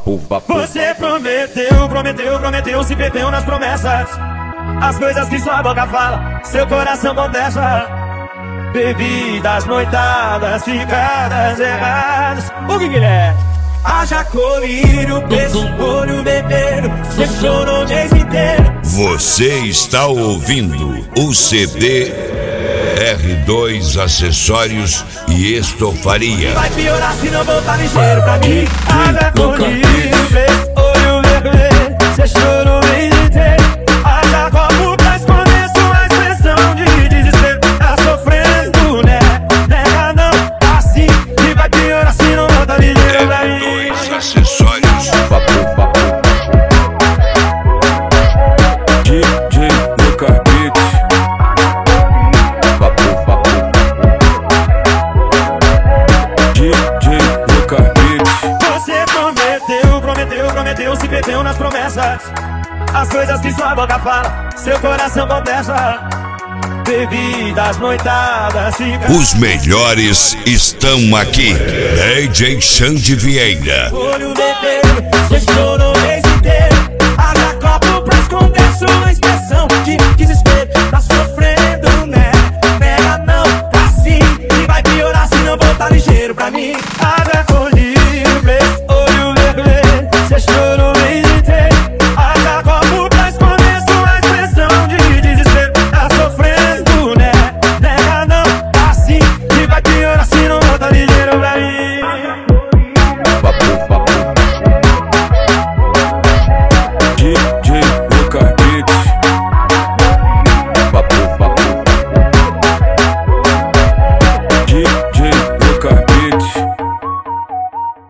Papo, papo. Você prometeu, se perdeu nas promessas. As coisas que sua boca fala, seu coração contesta. Bebidas, noitadas, ficadas erradas. O que é? Haja colírio, preço, olho, bebeiro. Você chorou o mês inteiro. Você está ouvindo o CD R2 Acessórios e Estofaria. Vai piorar se não voltar ligeiro pra mim. Haja colírio, preço, olho, bebeiro. Você chorou o mês inteiro. Haja copo pra esconder sua expressão de desespero. Tá sofrendo, né? Nega não, assim. E vai piorar se não voltar ligeiro pra mim. R2 Acessórios. Papo, papo. DJ no carpete. Papo, papo. DJ no carpete. Você prometeu, se perdeu nas promessas. As coisas que sua boca fala, seu coração contesta. Bebidas, noitadas, Os melhores estão aqui. DJ Xande Vieira. olho, bebeiro, você chorou